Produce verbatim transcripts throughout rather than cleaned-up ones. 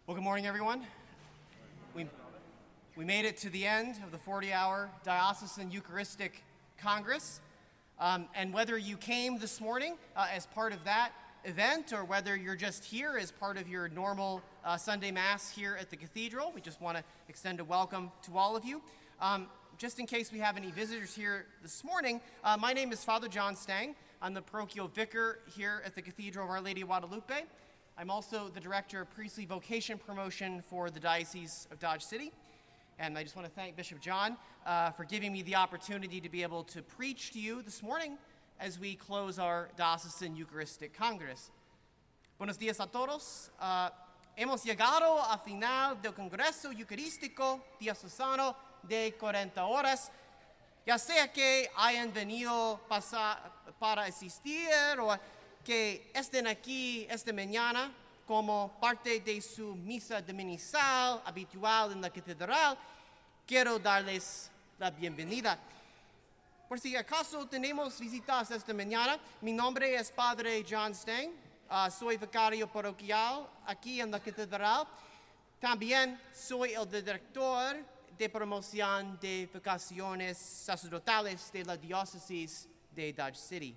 Well, good morning, everyone. We, we made it to the end of the forty-hour Diocesan Eucharistic Congress. Um, and whether you came this morning uh, as part of that event or whether you're just here as part of your normal uh, Sunday Mass here at the Cathedral, we just want to extend a welcome to all of you. Um, just in case we have any visitors here this morning, uh, my name is Father John Stang. I'm the parochial vicar here at the Cathedral of Our Lady of Guadalupe. I'm also the Director of Priestly Vocation Promotion for the Diocese of Dodge City. And I just want to thank Bishop John uh, for giving me the opportunity to be able to preach to you this morning as we close our Diocesan Eucharistic Congress. Buenos días a todos. Uh, hemos llegado al final del Congreso Eucarístico Diocesano de cuarenta horas. Ya sea que hayan venido pasa, para asistir o que estén aquí esta mañana como parte de su misa dominical habitual en la catedral, quiero darles la bienvenida. Por si acaso tenemos visitas esta mañana, mi nombre es Padre John Stang, uh, soy vicario parroquial aquí en la catedral. También soy el director de promoción de vocaciones sacerdotales de la diócesis de Dodge City.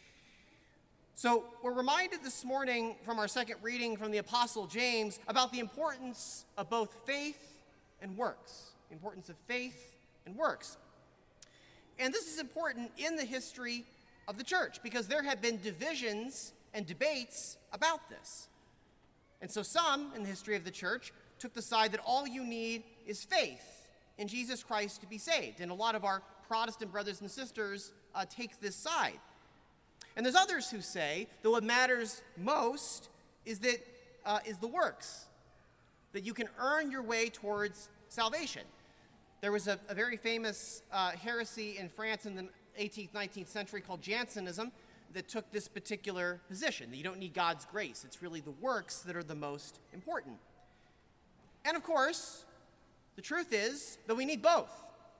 So we're reminded this morning from our second reading from the Apostle James about the importance of both faith and works. The importance of faith and works. And this is important in the history of the church because there have been divisions and debates about this. And so some in the history of the church took the side that all you need is faith in Jesus Christ to be saved. And a lot of our Protestant brothers and sisters uh, take this side. And there's others who say that what matters most is that uh, is the works, that you can earn your way towards salvation. There was a, a very famous uh, heresy in France in the eighteenth, nineteenth century called Jansenism that took this particular position, that you don't need God's grace. It's really the works that are the most important. And of course, the truth is that we need both.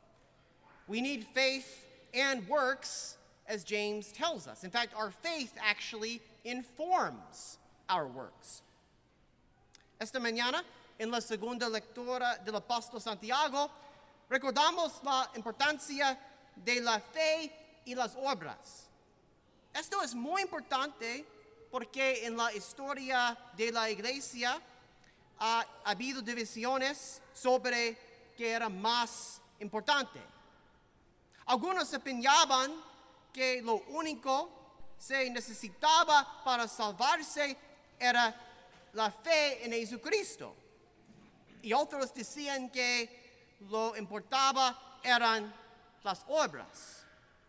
We need faith and works, as James tells us. In fact, our faith actually informs our works. Esta mañana, en la segunda lectura del apóstol Santiago, recordamos la importancia de la fe y las obras. Esto es muy importante porque en la historia de la iglesia ha habido divisiones sobre qué era más importante. Algunos opinaban que lo único se necesitaba para salvarse era la fe en Jesucristo. Y otros decían que lo importaba eran las obras.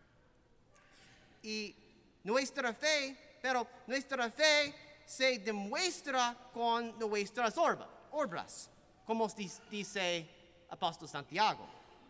Y nuestra fe, pero nuestra fe se demuestra con nuestras obras, como dice Apóstol Santiago.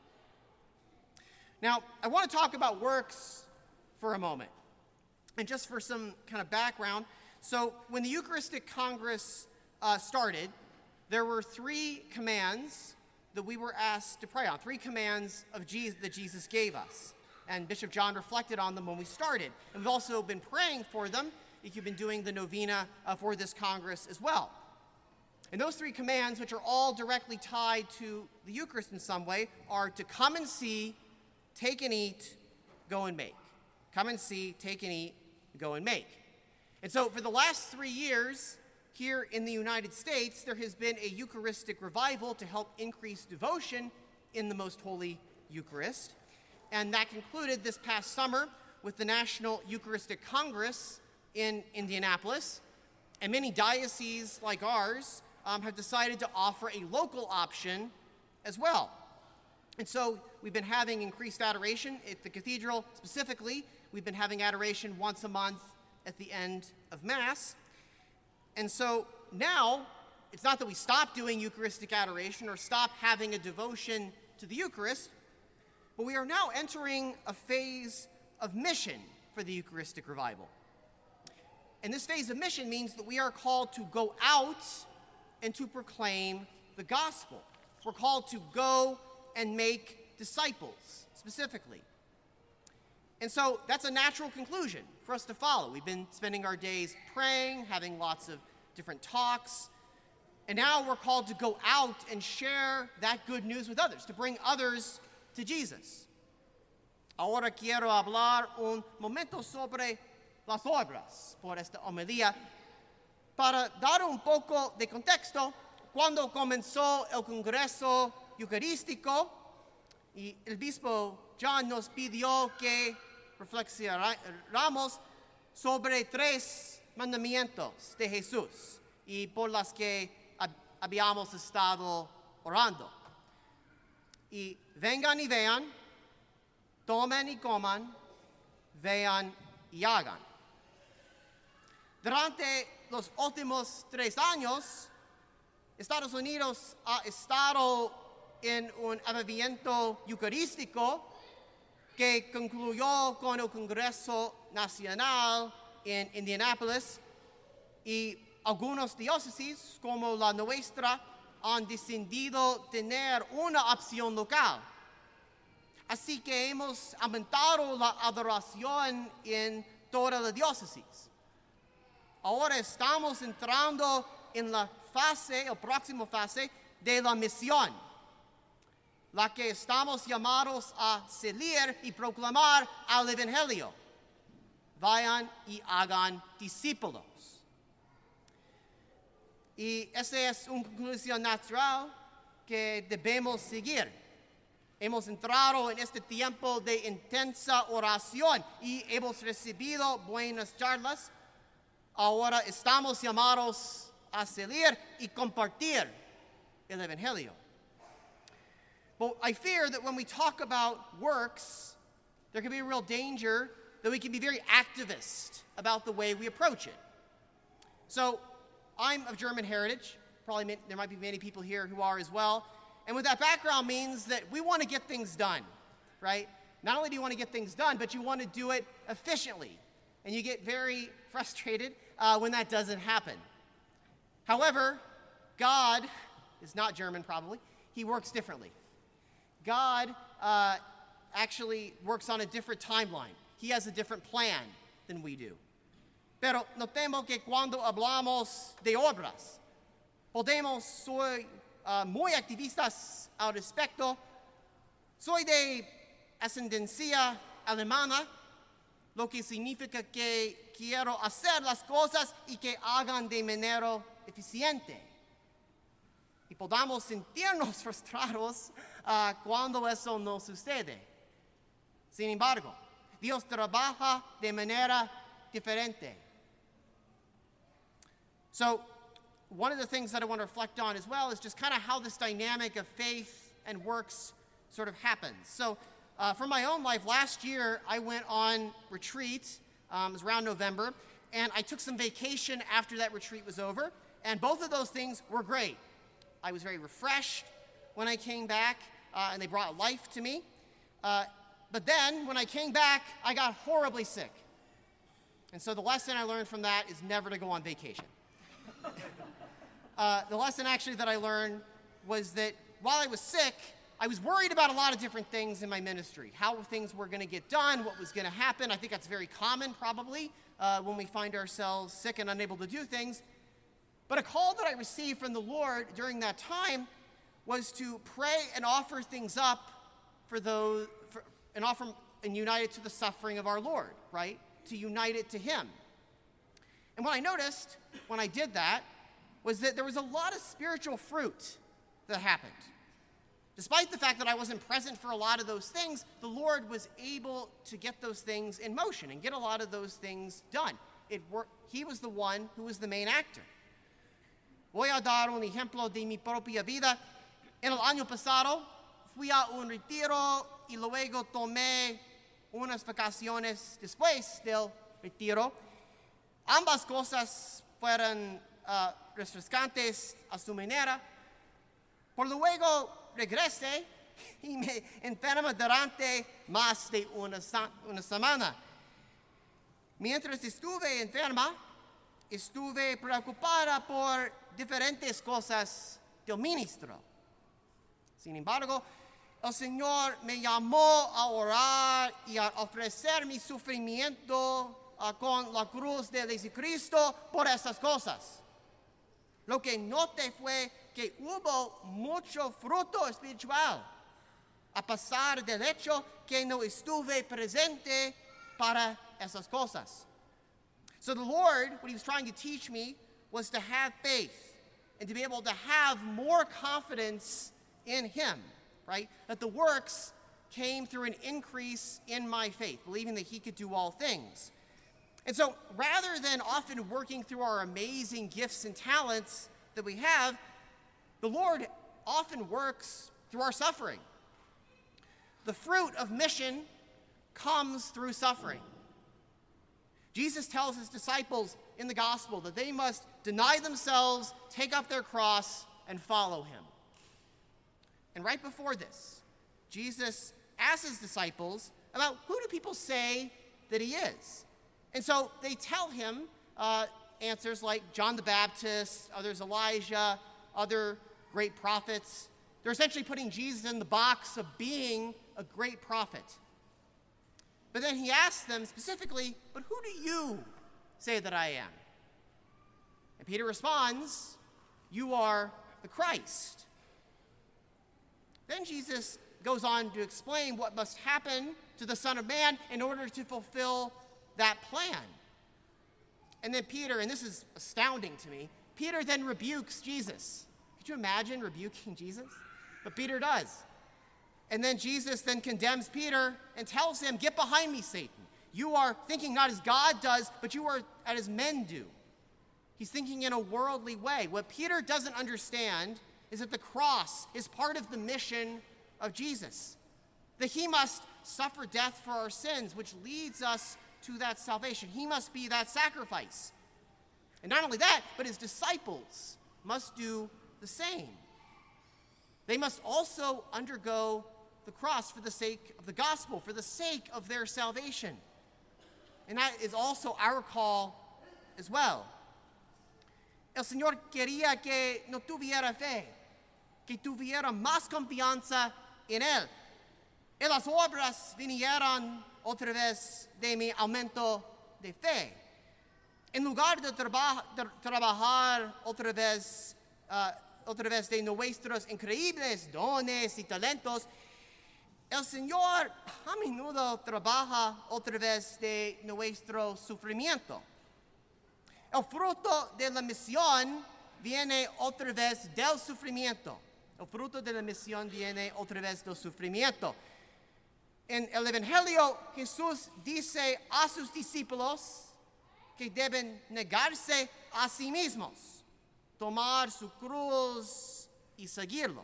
Now, I want to talk about works for a moment. And just for some kind of background, so when the Eucharistic Congress uh, started, there were three commands that we were asked to pray on, three commands of Jesus that Jesus gave us. And Bishop John reflected on them when we started. And we've also been praying for them if you've been doing the novena uh, for this Congress as well. And those three commands, which are all directly tied to the Eucharist in some way, are to come and see, take and eat, go and make. Come and see, take and eat, go and make. And so for the last three years, here in the United States, there has been a Eucharistic revival to help increase devotion in the Most Holy Eucharist. And that concluded this past summer with the National Eucharistic Congress in Indianapolis. And many dioceses like ours um, have decided to offer a local option as well. And so we've been having increased adoration at the cathedral. Specifically, we've been having adoration once a month at the end of Mass. And so now, it's not that we stop doing Eucharistic adoration or stop having a devotion to the Eucharist, but we are now entering a phase of mission for the Eucharistic revival. And this phase of mission means that we are called to go out and to proclaim the gospel. We're called to go and make disciples, specifically. And so that's a natural conclusion for us to follow. We've been spending our days praying, having lots of different talks, And now we're called to go out and share that good news with others, to bring others to Jesus. Ahora quiero hablar un momento sobre las obras por esta homilía. Para dar un poco de contexto, cuando comenzó el Congreso Eucarístico, y el obispo John nos pidió que reflexionáramos sobre tres mandamientos de Jesús y por las que habíamos estado orando. Y vengan y vean, tomen y coman, vean y hagan. Durante los últimos tres años, Estados Unidos ha estado en un avivamiento eucarístico que concluyó con el Congreso Nacional en Indianápolis, y algunos diócesis, como la nuestra, han decidido tener una opción local. Así que hemos aumentado la adoración en toda la diócesis. Ahora estamos entrando en la fase, el próximo fase de la misión, la que estamos llamados a salir y proclamar al Evangelio. Vayan y hagan discípulos. Y esa es una conclusión natural que debemos seguir. Hemos entrado en este tiempo de intensa oración y hemos recibido buenas charlas. Ahora estamos llamados a salir y compartir el Evangelio. But I fear that when we talk about works, there can be a real danger that we can be very activist about the way we approach it. So, I'm of German heritage. Probably may, there might be many people here who are as well. And what that background means that we want to get things done, right? Not only do you want to get things done, but you want to do it efficiently. And you get very frustrated uh, when that doesn't happen. However, God is not German probably. He works differently. God uh, actually works on a different timeline. He has a different plan than we do. Pero notemos que cuando hablamos de obras, podemos ser uh, muy activistas al respecto. Soy de ascendencia alemana, lo que significa que quiero hacer las cosas y que hagan de manera eficiente. Y podamos sentirnos frustrados uh, cuando eso no sucede. Sin embargo, Dios trabaja de manera diferente. So, one of the things that I want to reflect on as well is just kind of how this dynamic of faith and works sort of happens. So, uh, for my own life, last year I went on retreat. Um, it was around November, and I took some vacation after that retreat was over, and both of those things were great. I was very refreshed when I came back, uh, and they brought life to me. Uh, but then, when I came back, I got horribly sick. And so the lesson I learned from that is never to go on vacation. uh, the lesson actually that I learned was that while I was sick, I was worried about a lot of different things in my ministry, how things were going to get done, what was going to happen. I think that's very common probably uh, when we find ourselves sick and unable to do things. But a call that I received from the Lord during that time was to pray and offer things up for those, for, and offer and unite it to the suffering of our Lord, right? To unite it to Him. And what I noticed when I did that was that there was a lot of spiritual fruit that happened. Despite the fact that I wasn't present for a lot of those things, the Lord was able to get those things in motion and get a lot of those things done. It worked. He was the one who was the main actor. Voy a dar un ejemplo de mi propia vida. En el año pasado, fui a un retiro y luego tomé unas vacaciones después del retiro. Ambas cosas fueron uh, refrescantes a su manera. Por luego regresé y me enfermé durante más de una, una semana. Mientras estuve enferma, estuve preocupada por diferentes cosas del ministro. Sin embargo, el Señor me llamó a orar y a ofrecer mi sufrimiento uh, con la cruz de Jesucristo por esas cosas. Lo que noté fue que hubo mucho fruto espiritual, a pesar del hecho que no estuve presente para esas cosas. So the Lord, what he was trying to teach me, was to have faith and to be able to have more confidence in him, right? That the works came through an increase in my faith, believing that he could do all things. And so rather than often working through our amazing gifts and talents that we have, the Lord often works through our suffering. The fruit of mission comes through suffering. Jesus tells his disciples in the gospel that they must deny themselves, take up their cross, and follow him. And right before this, Jesus asks his disciples about who do people say that he is. And so they tell him uh, answers like John the Baptist, others Elijah, other great prophets. They're essentially putting Jesus in the box of being a great prophet. But then he asks them specifically, but who do you say that I am? And Peter responds, you are the Christ. Then Jesus goes on to explain what must happen to the Son of Man in order to fulfill that plan. And then Peter, and this is astounding to me, Peter then rebukes Jesus. Could you imagine rebuking Jesus? But Peter does. And then Jesus then condemns Peter and tells him, get behind me, Satan. You are thinking not as God does, but you are as men do. He's thinking in a worldly way. What Peter doesn't understand is that the cross is part of the mission of Jesus. That he must suffer death for our sins, which leads us to that salvation. He must be that sacrifice. And not only that, but his disciples must do the same. They must also undergo the cross for the sake of the gospel, for the sake of their salvation. And that is also our call as well. El Señor quería que no tuviera fe, que tuviera más confianza en Él. Y las obras vinieran otra vez de mi aumento de fe. En lugar de, traba, de trabajar otra vez, uh, otra vez de nuestros increíbles dones y talentos, el Señor a menudo trabaja otra vez de nuestro sufrimiento. El fruto de la misión viene otra vez del sufrimiento. El fruto de la misión viene otra vez del sufrimiento. En el Evangelio, Jesús dice a sus discípulos que deben negarse a sí mismos, tomar su cruz y seguirlo.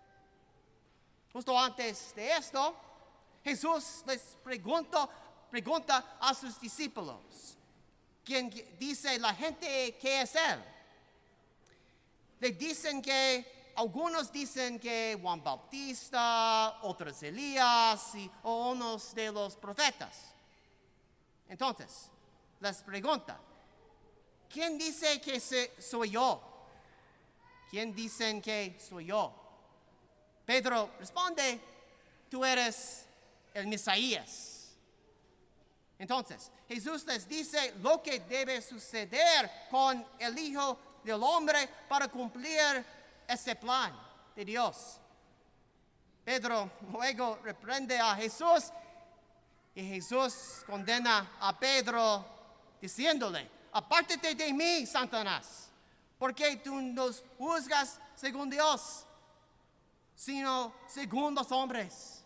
Justo antes de esto, Jesús les preguntó, pregunta a sus discípulos, ¿quién dice la gente que es Él? Le dicen que, algunos dicen que Juan Bautista, otros Elías y o unos de los profetas. Entonces, les pregunta, ¿quién dice que soy yo? ¿Quién dicen que soy yo? Pedro responde, tú eres el Mesías. Entonces, Jesús les dice lo que debe suceder con el Hijo del Hombre para cumplir ese plan de Dios. Pedro luego reprende a Jesús y Jesús condena a Pedro diciéndole, apártate de mí, Satanás, porque tú nos juzgas según Dios, sino según los hombres.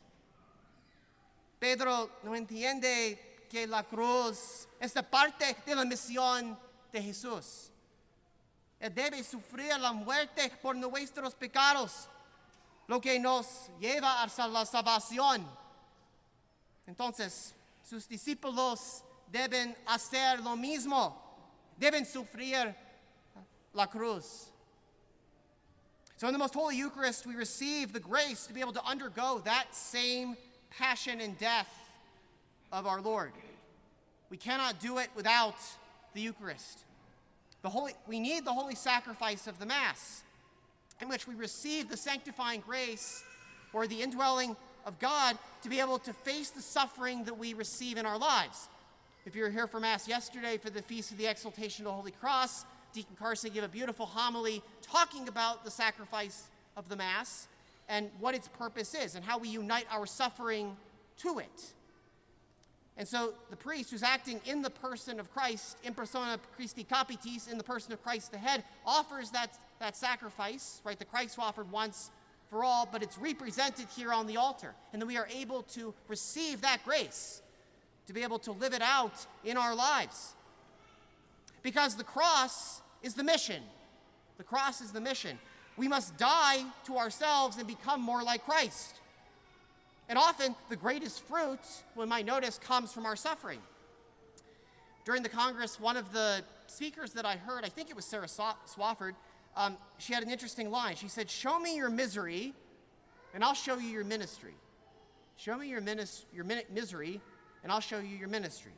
Pedro no entiende que la cruz es parte de la misión de Jesús. Él debe sufrir la muerte por nuestros pecados, lo que nos lleva a la salvación. Entonces, sus discípulos deben hacer lo mismo, deben sufrir la cruz. So in the Most Holy Eucharist, we receive the grace to be able to undergo that same passion and death of our Lord. We cannot do it without the Eucharist. The holy, we need the holy sacrifice of the Mass, in which we receive the sanctifying grace or the indwelling of God to be able to face the suffering that we receive in our lives. If you were here for Mass yesterday for the Feast of the Exaltation of the Holy Cross, Deacon Carson gave a beautiful homily talking about the sacrifice of the Mass and what its purpose is and how we unite our suffering to it. And so the priest, who's acting in the person of Christ, in persona Christi Capitis, in the person of Christ the head, offers that, that sacrifice, right, the Christ offered once for all, but it's represented here on the altar. And then we are able to receive that grace, to be able to live it out in our lives. Because the cross is the mission. The cross is the mission. We must die to ourselves and become more like Christ. And often, the greatest fruit, one might notice, comes from our suffering. During the Congress, one of the speakers that I heard, I think it was Sarah Swafford, um, she had an interesting line. She said, "Show me your misery, and I'll show you your ministry. Show me your, minis- your min- misery, and I'll show you your ministry."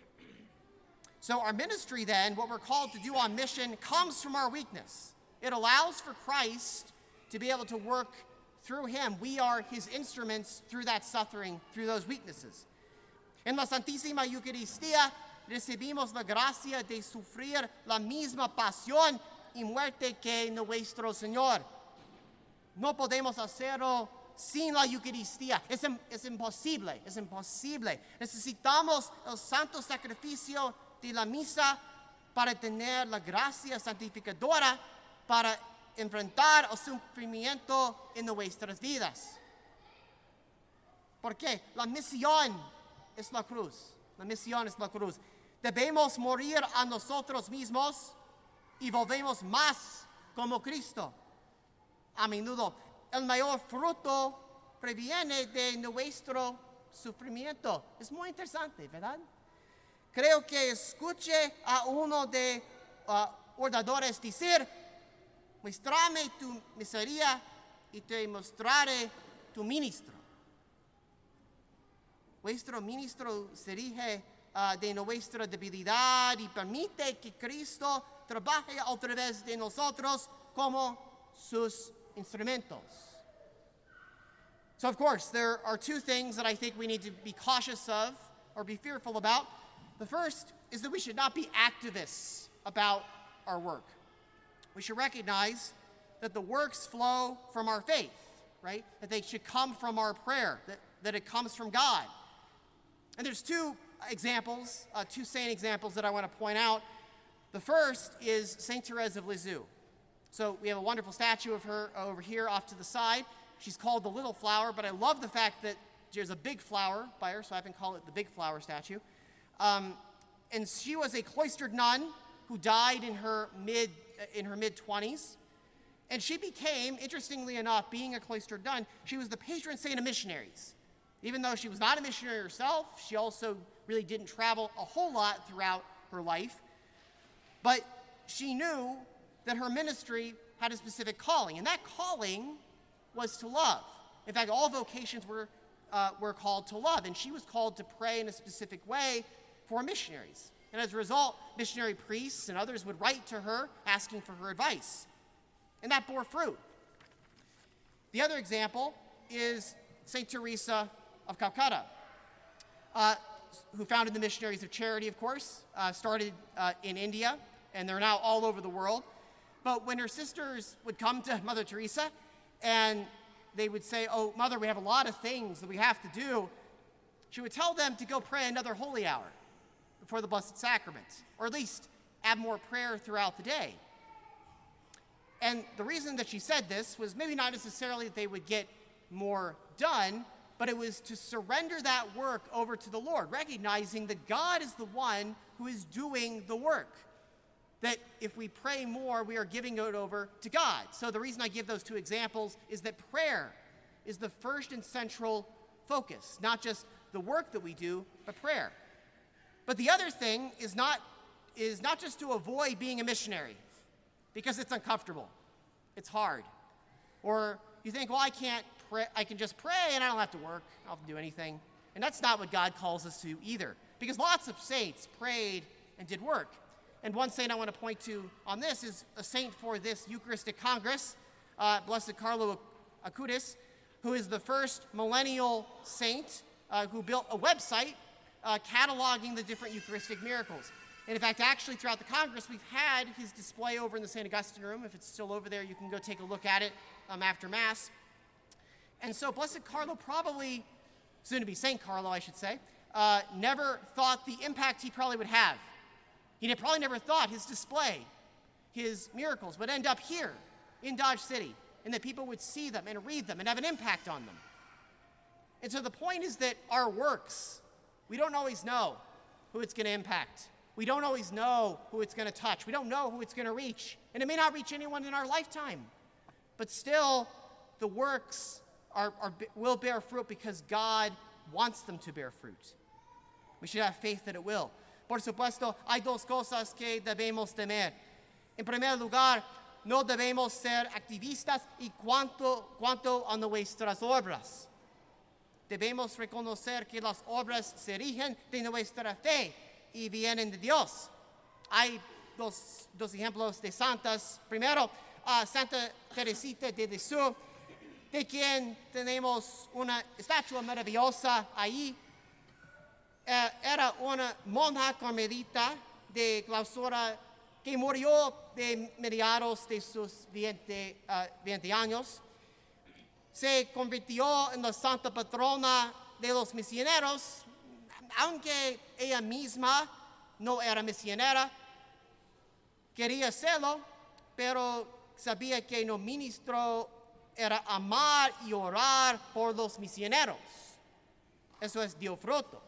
So our ministry, then, what we're called to do on mission, comes from our weakness. It allows for Christ to be able to work through him. We are his instruments through that suffering, through those weaknesses. En la Santísima Eucaristía recibimos la gracia de sufrir la misma pasión y muerte que nuestro Señor. No podemos hacerlo sin la Eucaristía. Es, es imposible, es imposible. Necesitamos el santo sacrificio de la misa para tener la gracia santificadora para enfrentar el sufrimiento en nuestras vidas. ¿Por qué? La misión es la cruz. La misión es la cruz. Debemos morir a nosotros mismos y volvemos más como Cristo. A menudo, el mayor fruto proviene de nuestro sufrimiento. Es muy interesante, ¿verdad? Creo que escuché a uno de uh, oradores decir: "Muéstrame tu miseria y te mostraré tu ministro." Nuestro ministro se rige uh, de nuestra debilidad y permite que Cristo trabaje a través de nosotros como sus instrumentos. So, of course, there are two things that I think we need to be cautious of or be fearful about. The first is that we should not be activists about our work. We should recognize that the works flow from our faith, right? That they should come from our prayer, that, that it comes from God. And there's two examples, uh, two saint examples that I want to point out. The first is Saint Therese of Lisieux. So we have a wonderful statue of her over here off to the side. She's called the Little Flower, but I love the fact that there's a big flower by her, so I haven't called it the Big Flower statue. Um, and she was a cloistered nun who died in her mid in her mid-twenties. And she became, interestingly enough, being a cloistered nun, she was the patron saint of missionaries. Even though she was not a missionary herself, she also really didn't travel a whole lot throughout her life. But she knew that her ministry had a specific calling, and that calling was to love. In fact, all vocations were, uh, were called to love, and she was called to pray in a specific way for missionaries. And as a result, missionary priests and others would write to her asking for her advice. And that bore fruit. The other example is Saint Teresa of Calcutta, uh, who founded the Missionaries of Charity, of course, uh, started uh, in India, and they're now all over the world. But when her sisters would come to Mother Teresa and they would say, "Oh, Mother, we have a lot of things that we have to do," she would tell them to go pray another holy hour before the Blessed Sacrament, or at least add more prayer throughout the day. And the reason that she said this was maybe not necessarily that they would get more done, but it was to surrender that work over to the Lord, recognizing that God is the one who is doing the work. That if we pray more, we are giving it over to God. So the reason I give those two examples is that prayer is the first and central focus, not just the work that we do, but prayer. But the other thing is not, is not just to avoid being a missionary, because it's uncomfortable, it's hard. Or you think, well, I can't pray, I can just pray and I don't have to work, I don't have to do anything. And that's not what God calls us to either, because lots of saints prayed and did work. And one saint I want to point to on this is a saint for this Eucharistic Congress, uh, Blessed Carlo Acutis, who is the first millennial saint uh, who built a website uh, cataloging the different Eucharistic miracles. And in fact, actually, throughout the Congress, we've had his display over in the Saint Augustine room. If it's still over there, you can go take a look at it um, after Mass. And so Blessed Carlo probably, soon to be Saint Carlo, I should say, uh, never thought the impact he probably would have. He probably never thought his display, his miracles, would end up here in Dodge City, and that people would see them and read them and have an impact on them. And so the point is that our works, we don't always know who it's going to impact. We don't always know who it's going to touch. We don't know who it's going to reach. And it may not reach anyone in our lifetime. But still, the works are, are, will bear fruit because God wants them to bear fruit. We should have faith that it will. Por supuesto, hay dos cosas que debemos temer. En primer lugar, no debemos ser activistas y cuanto, cuanto a nuestras obras. Debemos reconocer que las obras se rigen de nuestra fe y vienen de Dios. Hay dos, dos ejemplos de santas. Primero, uh, Santa Teresita de Lisieux, de quien tenemos una estatua maravillosa ahí. Uh, era una monja carmelita de clausura que murió de mediados de sus veinte, uh, veinte años. Se convirtió en la santa patrona de los misioneros, aunque ella misma no era misionera, quería serlo, pero sabía que no ministro era amar y orar por los misioneros. Eso es dio fruto.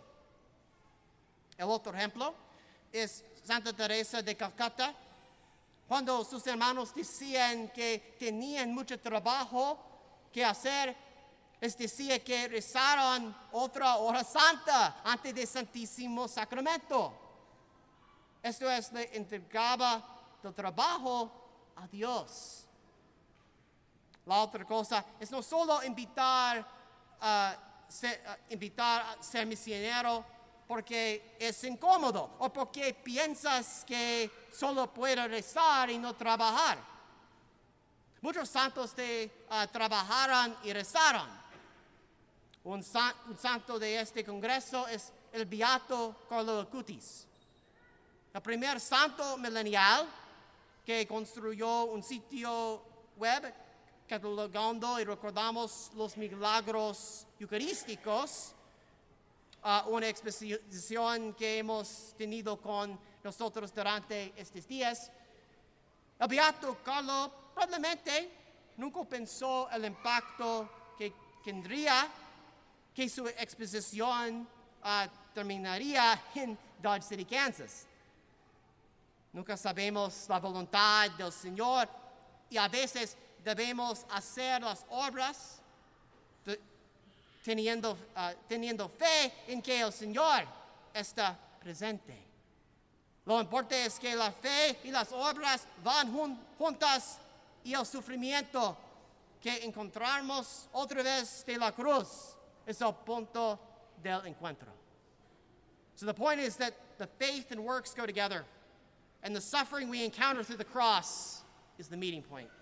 El otro ejemplo es Santa Teresa de Calcuta. Cuando sus hermanos decían que tenían mucho trabajo que hacer, les decía que rezaron otra hora santa antes del Santísimo Sacramento. Esto es, le entregaba el trabajo a Dios. La otra cosa es no solo invitar a ser, uh, invitar a ser misionero porque es incómodo o porque piensas que solo puedes rezar y no trabajar. Muchos santos de, uh, trabajaron y rezaron. Un, san, un santo de este congreso es el Beato Carlo Acutis, el primer santo milenial que construyó un sitio web catalogando y recordamos los milagros eucarísticos, uh, una exposición que hemos tenido con nosotros durante estos días. El Beato Carlo probablemente nunca pensó el impacto que tendría que su exposición uh, terminaría en Dodge City, Kansas. Nunca sabemos la voluntad del Señor y a veces debemos hacer las obras de, teniendo, uh, teniendo fe en que el Señor está presente. Lo importante es que la fe y las obras van jun, juntas y el sufrimiento que encontramos otra vez de la cruz es el punto del encuentro. So the point is that the faith and works go together, and the suffering we encounter through the cross is the meeting point.